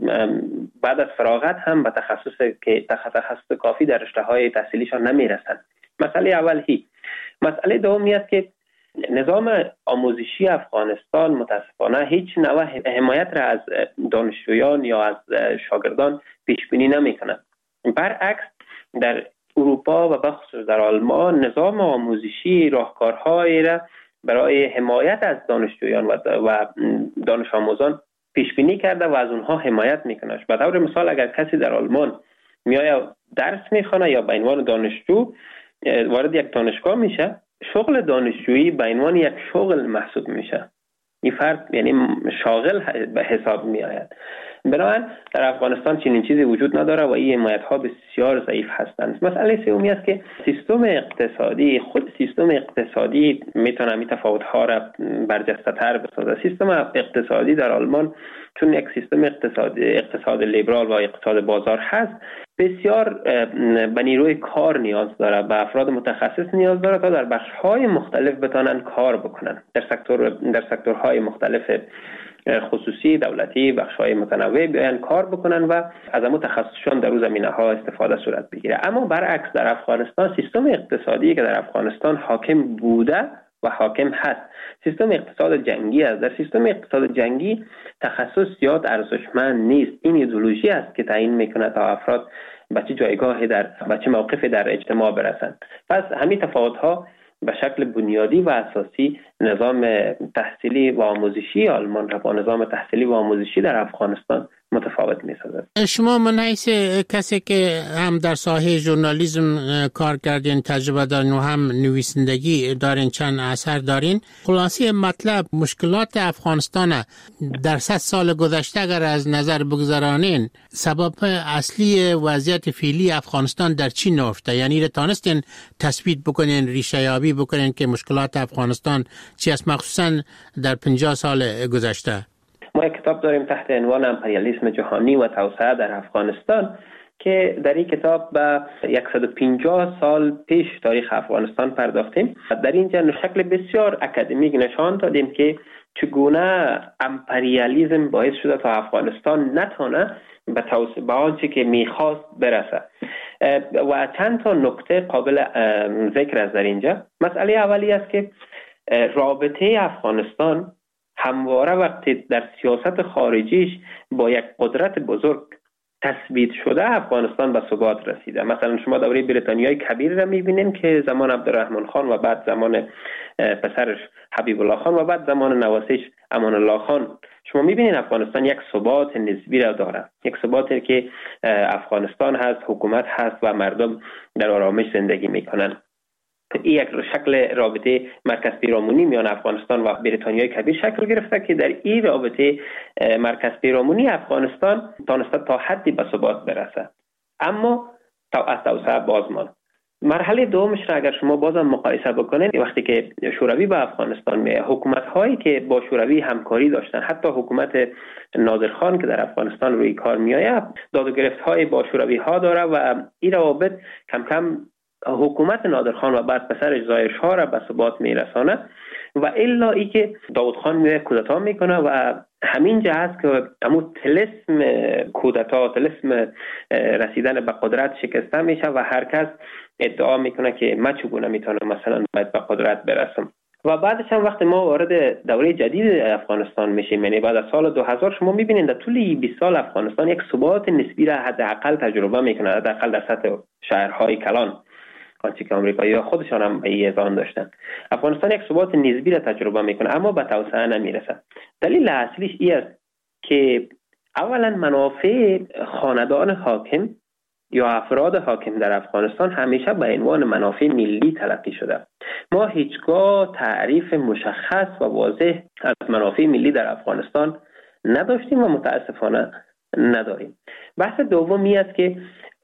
بعد از فراغت هم به تخصص که تخصص کافی در رشته های تحصیلیشان نمیرسن. مسئله اول هی. مسئله دومی است که نظام آموزشی افغانستان متاسفانه هیچ نوع حمایت را از دانشجویان یا از شاگردان پیش بینی نمیکنه. برعکس در اروپا و بخصوص در آلمان نظام آموزشی راهکارهایی را برای حمایت از دانشجویان و دانش آموزان پیش بینی کرده و از اونها حمایت میکنه. به طور مثال اگر کسی در آلمان میآید درس میخونه یا به عنوان دانشجو وارد یک دانشگاه میشه، شغل دانشجویی به عنوان یک شغل محسوب میشه. این فرد یعنی شاغل به حساب میآید. بنابراین در افغانستان چنین چیزی وجود نداره و این حمایت ها بسیار ضعیف هستند. مسئله سومی است که سیستم اقتصادی، خود سیستم اقتصادی میتونه این تفاوت ها را برجسته تر بسازه. سیستم اقتصادی در آلمان چون یک سیستم اقتصادی اقتصاد لیبرال و اقتصاد بازار هست، بسیار به نیروی کار نیاز داره، به افراد متخصص نیاز داره تا در بخش‌های مختلف بتونن کار بکنن. در سکتور در سکتورهای مختلف خصوصی، دولتی، بخش‌های متنوع بیان کار بکنن و از همون تخصصشون در اون زمینه‌ها استفاده صورت بگیره. اما برعکس در افغانستان سیستم اقتصادی که در افغانستان حاکم بوده و حاکم هست سیستم اقتصاد جنگی است. در سیستم اقتصاد جنگی تخصص زیاد ارزشمند نیست. این ایدئولوژی است که تعیین میکنه تا افراد به چه جایگاهی در به چه موقفی در اجتماع برسند. پس همین تفاوت‌ها به شکل بنیادی و اساسی نظام تحصیلی و آموزشی آلمان را با نظام تحصیلی و آموزشی در افغانستان متفاوت می‌سازد. شما من حیث کسی که هم در ساحه ژورنالیسم کار کردین، تجربه دارین و هم نویسندگی دارین، چند اثر دارین، خلاصه مطلب مشکلات افغانستان در صد سال گذشته اگر از نظر بگذارانین، سبب اصلی وضعیت فعلی افغانستان در چی نهفته؟ یعنی را تانستین تثبیت بکنین، ریشه یابی بکنین که مشکلات افغانستان چی است، مخصوصا در پنجاه سال گذشته؟ ما یک کتاب داریم تحت عنوان امپریالیسم جهانی و توسعه در افغانستان که در این کتاب به صد و پنجاه سال پیش تاریخ افغانستان پرداختیم. در اینجا شکل بسیار اکادمیک نشان دادیم که چگونه امپریالیسم باعث شده تا افغانستان نتونه به توسعه به آنچه که میخواست برسه و چند تا نکته قابل ذکر است در اینجا. مسئله اولی است که رابطه افغانستان همواره وقتی در سیاست خارجیش با یک قدرت بزرگ تثبیت شده افغانستان به ثبات رسیده. مثلا شما دوره بریتانیای کبیر را میبینین که زمان عبدالرحمن خان و بعد زمان پسرش حبیب الله خان و بعد زمان نواسیش امان الله خان، شما میبینین افغانستان یک ثبات نسبی را داره، یک ثباتی که افغانستان هست، حکومت هست و مردم در آرامش زندگی میکنن. این یک شکل رابطه مرکز پیرامونی میان افغانستان و بریتانیای کبیر شکل گرفته که در این رابطه مرکز پیرامونی افغانستان تانسته تا حدی به ثبات برسه، اما تا از توسعه باز ماند. مرحله دومش را اگر شما بازم مقایسه بکنید، وقتی که شوروی به افغانستان میاد، حکومت هایی که با شوروی همکاری داشتن، حتی حکومت نادرخان که در افغانستان روی کار میآید، داد و گرفت های با شوروی ها داره و این روابط کم کم حکومت نادرخان و بعد پسرش ظاهر شاه را به ثبات میرسانه و الا ای که داود خان میره کودتا میکنه و همین جا هست که همون طلسم کودتا، طلسم رسیدن به قدرت شکسته میشه و هر کس ادعا میکنه که من چگونه میتونم مثلا باید به قدرت برسم. و بعدش هم وقتی ما وارد دوره جدید افغانستان میشیم، یعنی بعد از سال دو هزار، شما میبینید در طول بیست سال افغانستان یک ثبات نسبی را حداقل تجربه میکنه، حداقل در سطح شهرهای کلان، آنچه که آمریکایی‌ها خودشان هم به این اذعان داشتن. افغانستان یک ثبات نسبی را تجربه میکنه اما به توسعه نمیرسه. دلیل اصلیش این است که اولا منافع خاندان حاکم یا افراد حاکم در افغانستان همیشه به عنوان منافع ملی تلقی شده. ما هیچگاه تعریف مشخص و واضح از منافع ملی در افغانستان نداشتیم و متاسفانه نداریم. بحث دومی است که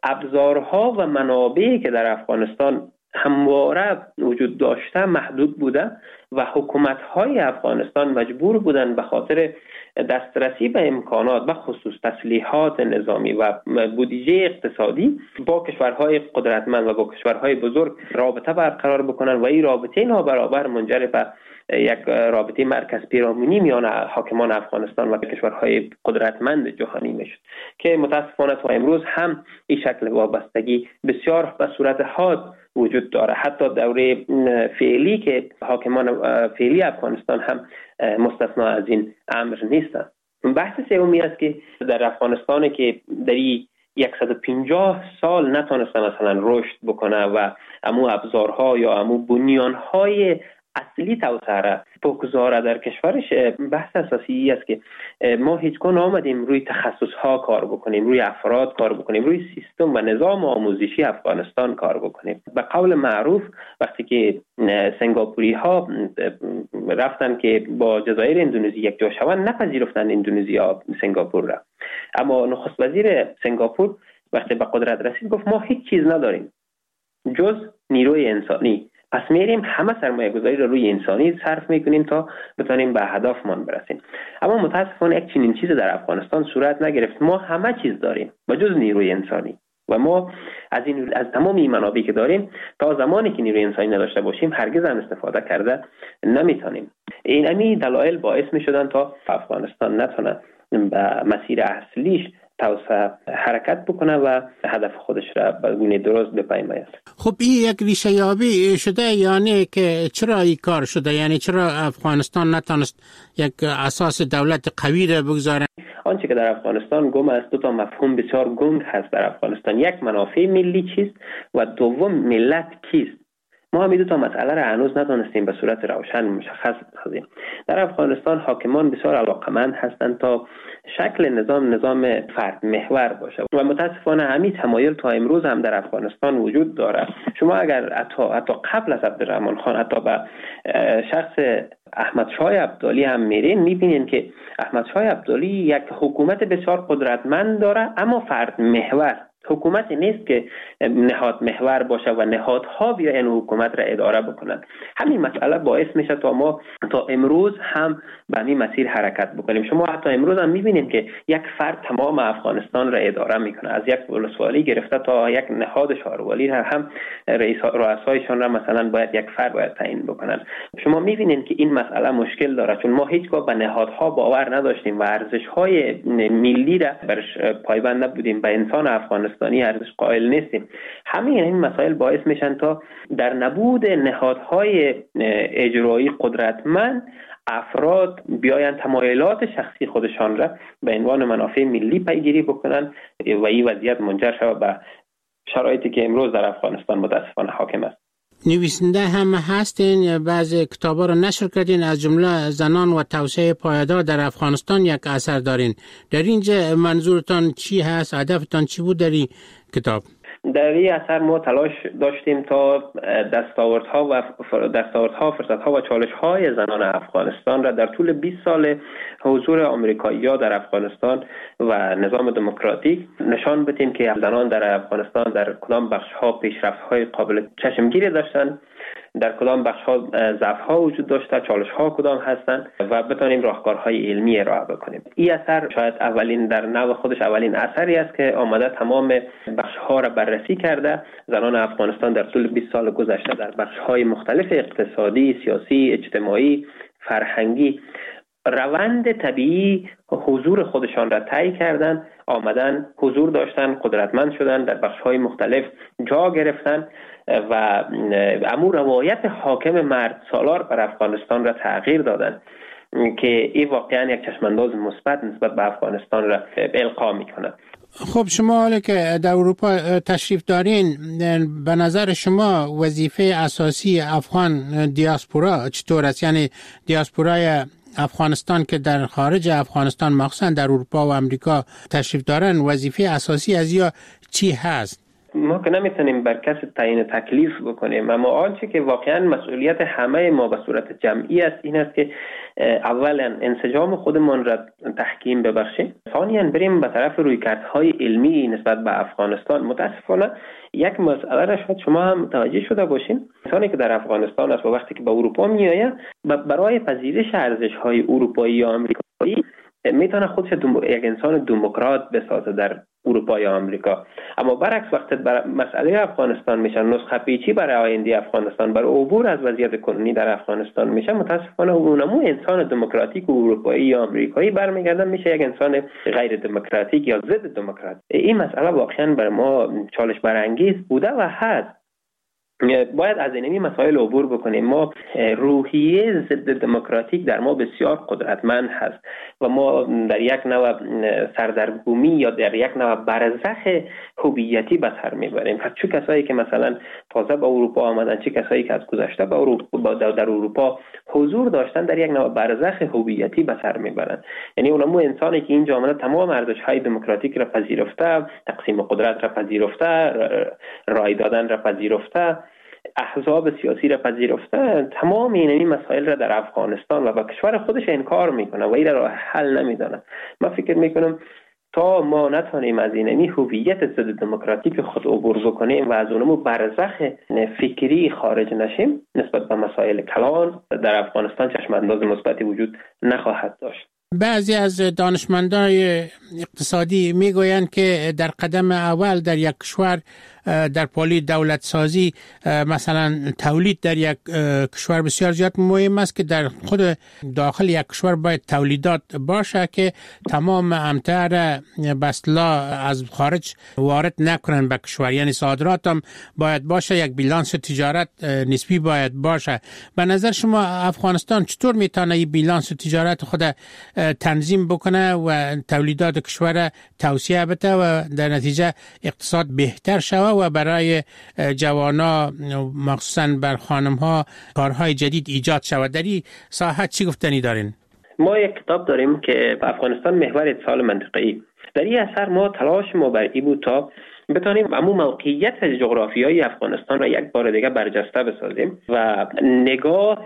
ابزارها و منابعی که در افغانستان همواره وجود داشته محدود بوده و حکومت‌های افغانستان مجبور بودند به خاطر دسترسی به امکانات به خصوص تسلیحات نظامی و بودجه اقتصادی با کشورهای قدرتمند و با کشورهای بزرگ رابطه برقرار بکنند و این رابطه نابرابر منجر به یک رابطه مرکز پیرامونی میان حاکمان افغانستان و کشورهای قدرتمند جهانی میشد که متاسفانه تا امروز هم این شکل وابستگی بسیار به صورت حاد وجود داره. حتی دوره فعلی که حاکمان فعلی افغانستان هم مستثنا از این امر نیستند. بحث سومی است که در افغانستان که در صد و پنجاه سال نتونسته مثلا رشد بکنه و امو ابزارها یا امو بنیانهای اصلی توسعه را بگذاره در کشورش، بحث اساسی است که ما هیچگاه نآمدیم روی تخصصها کار بکنیم، روی افراد کار بکنیم، روی سیستم و نظام آموزشی افغانستان کار بکنیم. به قول معروف وقتی که سنگاپوری ها رفتن که با جزایر اندونزی یک جا شوند، نپذیرفتن اندونزیا سنگاپور را، اما نخست وزیر سنگاپور وقتی به قدرت رسید گفت ما هیچ چیز نداریم جز نیروی انسانی، پس میریم همه سرمایه گذاری رو روی انسانی صرف میکنیم تا بتانیم به هدفمان برسیم. اما متاسفانه یک چنین چیز در افغانستان صورت نگرفت. ما همه چیز داریم و جز نیروی انسانی و ما از این از تمام این منابعی که داریم تا زمانی که نیروی انسانی نداشته باشیم هرگز هم استفاده کرده نمیتونیم. این امی دلایل باعث میشدن تا افغانستان نتونه به مسیر اصلیش توسعه حرکت بکنه و هدف خودش را به گونه درست بپیماید. خب این یک ریشه یابی شده، یعنی که چرا این کار شده؟ یعنی چرا افغانستان نتونست یک اساس دولت قوی را بگذاره؟ آنچه که در افغانستان گم است، دو تا مفهوم بسیار گنگ هست در افغانستان. یک، منافع ملی چیست و دوم ملت کیست. ما هم این دو تا مسئله را هنوز ندانستیم به صورت روشن مشخص بسازیم. در افغانستان حاکمان بسیار علاقمند هستند تا شکل نظام نظام فرد محور باشه و متاسفانه همین تمایل تا امروز هم در افغانستان وجود داره. شما اگر حتی, حتی قبل از عبدالرحمن خان حتی به شخص احمد شاه ابدالی هم میرین، میبینین که احمد شاه ابدالی یک حکومت بسیار قدرتمند داره اما فرد محور. حکومتی نیست که نهاد محور باشه و نهادها بیاین حکومت را اداره بکنن. همین مسئله باعث میشه تا ما تا امروز هم به همین مسیر حرکت بکنیم. شما حتی امروز هم میبینید که یک فرد تمام افغانستان را اداره میکنه، از یک ولسوالی گرفته تا یک نهاد شهرواری هم رئیس رؤسایشان را مثلا باید یک فرد باید تعیین بکنن. شما میبینید که این مسئله مشکل داره چون ما هیچگاه به نهادها باور نداشتیم و ارزش‌های ملی را برش پایبند نبودیم، به انسان افغانستان ارزش قائل نیستیم. همین این مسائل باعث میشن تا در نبود نهادهای اجرایی قدرتمند افراد بیاین تمایلات شخصی خودشان را به عنوان منافع ملی پیگیری بکنن و این وضعیت منجر شود به شرایطی که امروز در افغانستان متاسفانه حاکم است. نویسنده هم هستین، بعضی کتابا رو نشر کردین، از جمله زنان و توسعه پایدار در افغانستان یک اثر دارین. در اینجا منظورتان چی هست؟ هدفتان چی بود در این کتاب؟ در این اثر ما تلاش داشتیم تا دستاوردها و دستاوردها، فرصتها و چالش‌های زنان افغانستان را در طول بیست سال حضور آمریکایی‌ها در افغانستان و نظام دموکراتیک نشان بدیم که زنان در افغانستان در کدام بخش‌ها پیشرفت‌های قابل چشمگیری داشتند، در کدام بخش ها ضعف ها وجود داشته، چالش ها کدام هستند و بتانیم راهکارهای علمی ارائه بکنیم. این اثر شاید اولین در نوع خودش اولین اثری است که آمده تمام بخش ها را بررسی کرده. زنان افغانستان در طول بیست سال گذشته در بخش های مختلف اقتصادی، سیاسی، اجتماعی، فرهنگی روند طبیعی حضور خودشان را طی کردن، آمدن حضور داشتن، قدرتمند شدن، در بخش‌های مختلف جا گرفتن و امور روایت حاکم مرد سالار بر افغانستان را تغییر دادن که این واقعا یک چشمانداز مثبت نسبت به افغانستان را القا می‌کند. خب شما حالا که در اروپا تشریف دارین، به نظر شما وظیفه اساسی افغان دیاسپورا چطور است؟ یعنی دیاسپورای افغانستان که در خارج افغانستان مخصوصا در اروپا و امریکا تشریف دارن، وظیفه اساسی از یا چی هست؟ ما که نمیتونیم بر کسی تعیین تکلیف بکنیم، اما آنچه که واقعا مسئولیت همه ما به صورت جمعی است این است که اولا انسجام خودمان را تحکیم ببخشیم، ثانیاً بریم به طرف رویکردهای علمی نسبت به افغانستان. متاسفانه یک مسئله را شاید شما هم متوجه شده باشین، انسانی که در افغانستان است و وقتی که به اروپا میآید برای پذیرش ارزش‌های اروپایی یا آمریکایی میتونه خودش یک انسان دموکرات بسازه در اروپا یا آمریکا، اما برعکس وقتی بر مسئله افغانستان میشه، نسخه پیچی برای آینده افغانستان، برای عبور از وضعیت کنونی در افغانستان میشه، متاسفانه اونمو انسان دموکراتیک و اروپایی یا آمریکایی برمیگردن میشه یک انسان غیر دموکراتیک یا ضد دموکرات. این مسئله واقعا بر ما چالش برانگیز بوده و هست. باید از اینمی مسائل عبور بکنیم. ما روحیه ضد دموکراتیک در ما بسیار قدرتمند هست و ما در یک نوع سردرگمی یا در یک نوع برزخ هویتی به سر میبریم. چه کسایی که مثلا تازه به اروپا آمدن، چه کسایی که از گذشته به اروپا در اروپا حضور داشتن، در یک نوع برزخ هویتی به سر میبرن. یعنی اونمو انسانی که اینجا آمده تمام ارزش‌های دموکراتیک را پذیرفته، تقسیم قدرت را پذیرفته، رای دادن را پذیرفته، احزاب سیاسی را پذیرفته، تمام این مسائل را در افغانستان و با کشور خودش انکار میکنه و این را حل نمیدانه. من فکر میکنم تا ما نتونیم از اینمی هویت ضد دموکراتیک خود عبور بکنیم و از اونمو برزخ فکری خارج نشیم، نسبت به مسائل کلان در افغانستان چشم انداز مثبتی وجود نخواهد داشت. بعضی از دانشمندان اقتصادی میگویند که در قدم اول در یک کشور در پالی دولت سازی مثلا تولید در یک کشور بسیار زیاد مهم است که در خود داخل یک کشور باید تولیدات باشه که تمام امتع به اصطلاح از خارج وارد نکنن به کشور، یعنی صادرات هم باید باشه، یک بیلانس تجارت نسبی باید باشه. به نظر شما افغانستان چطور میتونه این بیلانس تجارت خود تنظیم بکنه و تولیدات کشور توسعه بده و در نتیجه اقتصاد بهتر شود و برای جوانا مخصوصا بر خانم‌ها کارهای جدید ایجاد شود؟ در این ساحه چی گفتنی دارین؟ ما یک کتاب داریم که افغانستان محور اتصال منطقه‌ای. در این اثر ما تلاش ما بر این بود تا بتانیم امو موقعیت جغرافیایی افغانستان را یک بار دیگه برجسته بسازیم و نگاه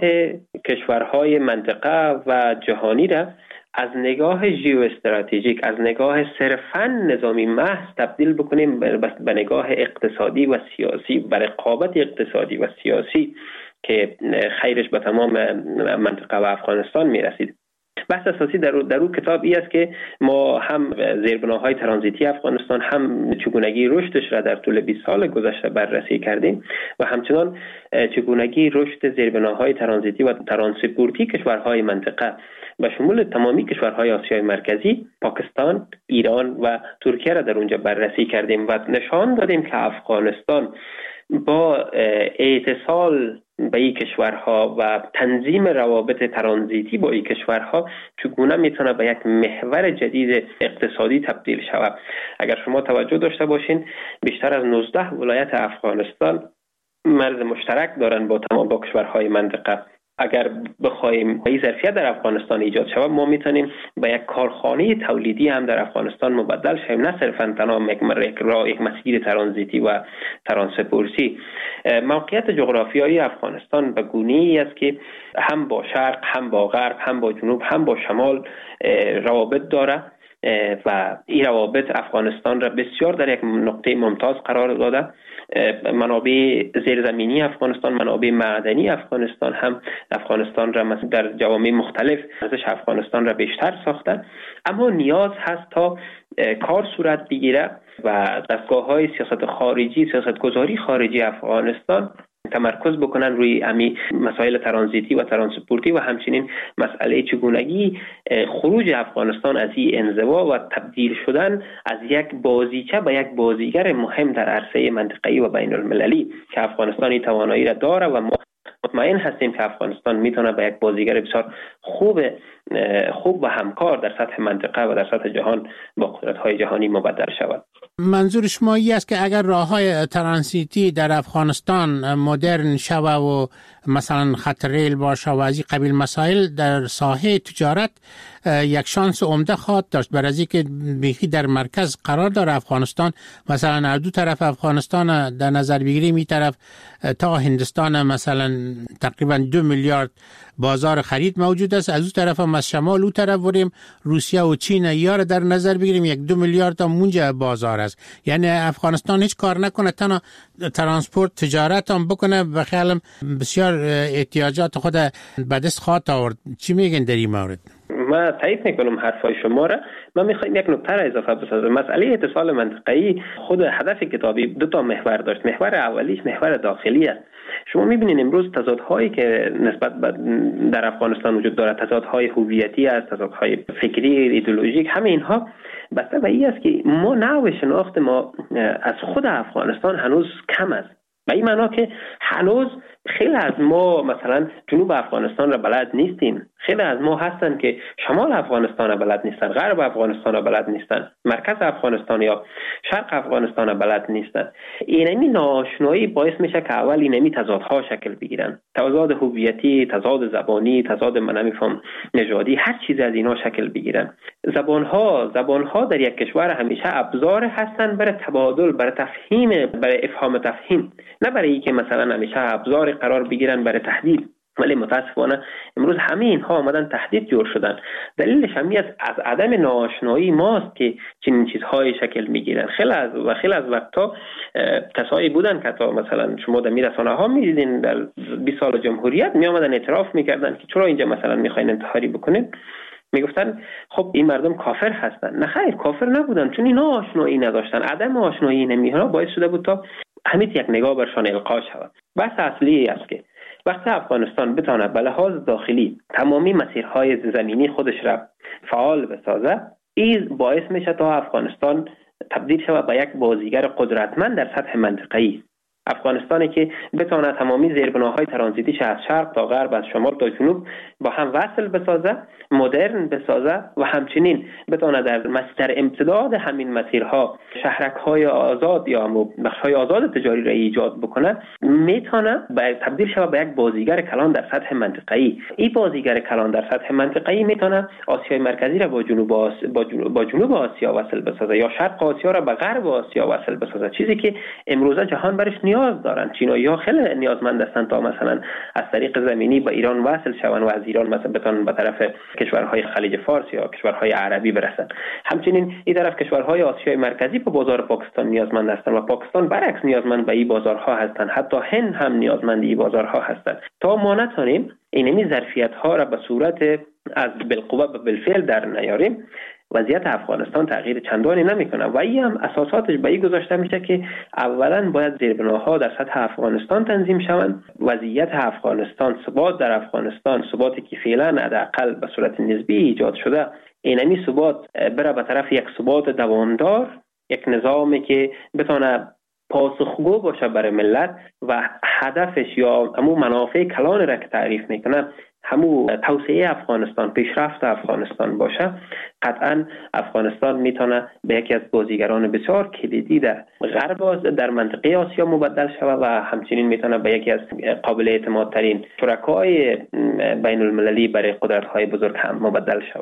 کشورهای منطقه و جهانی را از نگاه ژئواستراتژیک، از نگاه صرفاً نظامی محض تبدیل بکنیم به نگاه اقتصادی و سیاسی، به رقابت اقتصادی و سیاسی که خیرش به تمام منطقه و افغانستان میرسید. بحث اساسی در در اون کتاب ای است که ما هم زیربناهای ترانزیتی افغانستان، هم چگونگی رشدش را در طول بیست سال گذشته بررسی کردیم و همچنان چگونگی رشد زیربناهای ترانزیتی و ترانسپورتی کشورهای منطقه به شمول تمامی کشورهای آسیای مرکزی، پاکستان، ایران و ترکیه را در اونجا بررسی کردیم و نشان دادیم که افغانستان با اتصال به این کشورها و تنظیم روابط ترانزیتی با این کشورها چگونه میتونه به یک محور جدید اقتصادی تبدیل شود. اگر شما توجه داشته باشین بیشتر از نوزده ولایت افغانستان مرز مشترک دارن با تمام با کشورهای منطقه. اگر بخوایم این ظرفیت در افغانستان ایجاد شود، ما میتونیم به یک کارخانه تولیدی هم در افغانستان مبدل شویم، نه صرفاً تنها یک راه، یک مسیر ترانزیتی و ترانسپورتی. موقعیت جغرافیایی افغانستان به گونه‌ای است که هم با شرق، هم با غرب، هم با جنوب، هم با شمال روابط داره و این روابط افغانستان را بسیار در یک نقطه ممتاز قرار داده منابع زیرزمینی افغانستان، منابع معدنی افغانستان هم افغانستان را در جوامع مختلف ارزش افغانستان را بیشتر ساختن. اما نیاز هست تا کار صورت بگیره و دستگاه‌های سیاست خارجی، سیاست گذاری خارجی افغانستان تمرکز بکنن روی امی مسائل ترانزیتی و ترانسپورتی و همچنین مسئله چگونگی خروج افغانستان از این انزوا و تبدیل شدن از یک بازیچه به یک بازیگر مهم در عرصه منطقه‌ای و بین المللی که افغانستان توانایی را داره و ما مطمئن هستیم که افغانستان میتونه به یک بازیگر بسیار خوب خوب و همکار در سطح منطقه و در سطح جهان با قدرت‌های جهانی مبدل شود. منظور شما این است که اگر راه‌های ترانزیتی در افغانستان مدرن شود و مثلا خط ریل باشه و از این قبیل مسائل در ساحه تجارت یک شانس عمده خواهد داشت، برای از اینکه بیخی در مرکز قرار داره افغانستان. مثلا از دو طرف افغانستان در نظر بگیریم، این طرف تا هندستان مثلا تقریبا دو میلیارد بازار خرید موجود است، از اون طرف هم از شمال اون طرف بریم روسیه و چین یا در نظر بگیریم یک دو میلیارد تا مونجا بازار است. یعنی افغانستان هیچ کار نکنه تنها ترانسپورت تجارت هم بکنه، بخیالم بسیار احتیاجات خود به دست خواهد آورد. چی میگن در این مورد؟ ما تایید میکنم حرفای شما را. من میخوایم یک نکته را اضافه بسازم. مسئله اتصال منطقه‌ای خود هدف کتابی دو تا محور داشت. محور اولیش محور داخلی است. شما میبینید امروز تضادهایی که نسبت در افغانستان وجود دارد، تضادهای هویتی است، تضادهای فکری، ایدئولوژیک، همه اینها بسته به این است که ما نوع شناخت ما از خود افغانستان هنوز کم است. به این معنا که هنوز خیلی از ما مثلا جنوب افغانستان را بلد نیستیم، خیلی از ما هستن که شمال افغانستان را بلد نیستن، غرب افغانستان را بلد نیستن، مرکز افغانستان یا شرق افغانستان را بلد نیستن. اینمی ناآشنایی باعث میشه که اول اینمی تضادها شکل بگیرن، تضاد هویتی، تضاد زبانی، تضاد من نمیفهم نژادی، هر چیز از اینا شکل بگیرن. زبانها زبانها در یک کشور همیشه ابزار هستن برای تبادل، برای تفهیم، برای افهام تفهیم، نه برای اینکه مثلا همیشه ابزار قرار بگیرن برای تهدید. ولی متاسفانه امروز همه اینها آمدن تهدید جور شدن. دلیلش همی از از عدم ناآشنایی ماست که چنین چیزهای شکل میگیرن. خیلی از و خیلی از وقتا کسایی بودن که تا مثلا شما در رسانه ها میدیدین در بیست سال جمهوریت می آمدن اعتراف میکردن که چرا اینجا مثلا میخواین انتحاری بکنین، میگفتن خب این مردم کافر هستن. نه خیر، کافر نبودن، چون اینا آشنایی نداشتن. عدم آشنایی نمیها باعث شده بود تا همین یک نگاه برشان القا شود. بحث اصلی است که وقتی افغانستان بتونه به لحاظ داخلی تمامی مسیرهای زمینی خودش را فعال بسازه، این باعث میشه تا افغانستان تبدیل شود به یک بازیگر قدرتمند در سطح منطقه‌ای. افغانستانی که بتونه تمامی زیربناهای ترانزیتیش از شرق تا غرب، از شمال تا جنوب با هم وصل بسازه، مدرن بسازه و همچنین بتونه در در امتداد همین مسیرها شهرک‌های آزاد یا بخش‌های آزاد تجاری را ایجاد بکنه، میتونه به تبدیل شود به یک بازیگر کلان در سطح منطقه‌ای. این بازیگر کلان در سطح منطقه‌ای میتونه آسیای مرکزی را با جنوب آس... با, جنوب... با جنوب آسیا وصل بسازه یا شرق آسیا را به غرب آسیا وصل بسازه، چیزی که امروزه جهان برش نیاز دارن. چینایی‌ها خیلی نیازمند هستند تا مثلا از طریق زمینی به ایران وصل شوند و از ایران مثلا بتونن به طرف کشورهای خلیج فارس یا کشورهای عربی برسن. همچنین این طرف کشورهای آسیای مرکزی به بازار پاکستان نیازمند هستند و پاکستان برعکس نیازمند به این بازارها هستند. حتی هند هم نیازمند این بازارها هستند. تا ما نتونیم اینمی ظرفیت‌ها را به صورت از بالقوه به بالفعل در نیاریم، وضعیت افغانستان تغییر چندانی نمیکنه و این هم اساساتش به این گذاشته میشه که اولا باید زیربناها در سطح افغانستان تنظیم شوند، وضعیت افغانستان، ثبات در افغانستان، ثباتی که فعلا حداقل به صورت نسبی ایجاد شده، اینمی ثبات بره به طرف یک ثبات دوامدار، یک نظامی که بتونه پاسخگو باشه برای ملت و هدفش یا همون منافع کلان را که تعریف میکنه همون توسعه افغانستان، پیشرفت افغانستان باشه، قطعا افغانستان میتونه به یکی از بازیگران بسیار کلیدی در غرب در منطقه آسیا مبدل شود و همچنین میتونه به یکی از قابل اعتماد ترین شرکای بین المللی برای قدرت های بزرگ هم مبدل شود.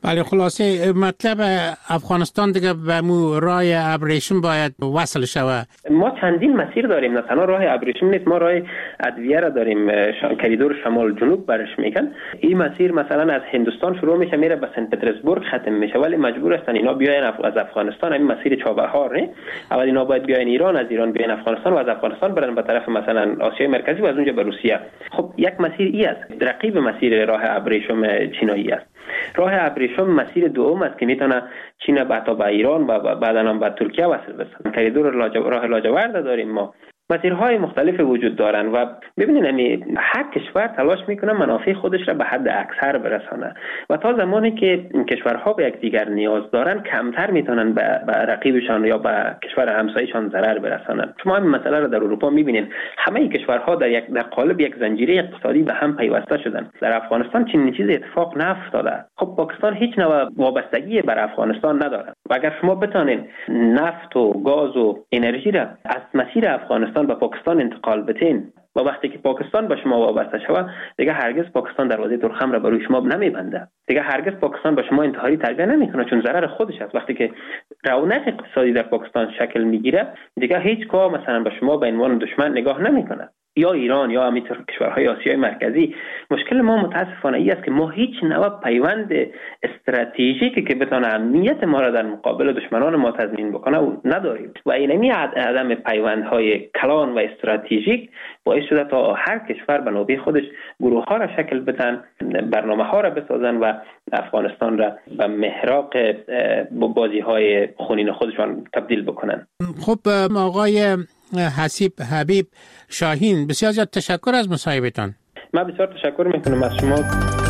بله، خلاصه مطلب افغانستان دیگه به مو راه ابریشم باید وصل شود. ما چندین مسیر داریم، نه تنها راه ابریشم نیست، ما راه ادویه را داریم، کریدور شمال جنوب برش میگن. این مسیر مثلا از هندوستان شروع میشه میره به سنت پترزبورگ ختم میشه، ولی مجبور هستن اینا بیاین از افغانستان. این مسیر چابهار نه، اول اینا باید بیاین ایران، از ایران بیاین افغانستان و از افغانستان برن به طرف مثلا آسیای مرکزی و از اونجا به روسیه. خب یک مسیر ای است، رقیب مسیر راه ابریشم چینایی است. راه ابریشم مسیر دوم است که میتونه چین به تا به ایران و بعدا هم به ترکیه وصل بشه. کریدور راه لاجورد داریم ما. مسیرهای مختلف وجود دارن و ببینید یعنی هر کشور تلاش میکنه منافع خودش را به حد اکثر برسانه و تا زمانی که این کشورها به یکدیگر نیاز دارن کمتر میتونن به, به رقیبشان یا به کشور همسایه‌شان ضرر برسانن. شما همین مسئله را در اروپا میبینید، همه این کشورها در یک در قالب یک زنجیره اقتصادی به هم پیوسته شدن. در افغانستان چنین چیزی اتفاق نیفتاده. خب پاکستان هیچ نوع وابستگی بر افغانستان نداره و اگر شما بتونید نفت و گاز و انرژی را از مسیر افغانستان به پاکستان انتقال بدین و وقتی که پاکستان به شما وابسته شود دیگه هرگز پاکستان دروازه ترخم را برای شما نمیبنده، دیگه هرگز پاکستان به شما انتحاری تلقی نمیکنه، چون ضرر خودش است. وقتی که رونق اقتصادی در پاکستان شکل میگیره دیگه هیچ گاه مثلا به شما به عنوان دشمن نگاه نمیکنه، یا ایران یا همینطور کشورهای آسیای مرکزی. مشکل ما متاسفانه ای است که ما هیچ نوع پیوند استراتژیکی که بتونه امنیت ما را در مقابل دشمنان ما تضمین بکنه نداریم و اینمی عدم پیوندهای کلان و استراتژیک باعث شده تا هر کشور به نوبه خودش گروه ها را شکل بدن، برنامه ها را بسازن و افغانستان را به محراق بازی های خونین خودشان تبدیل بکنن. خب آقای حسیب حبیب شاهین، بسیار زیاد تشکر از مصاحبتان. من بسیار تشکر میکنم از شما.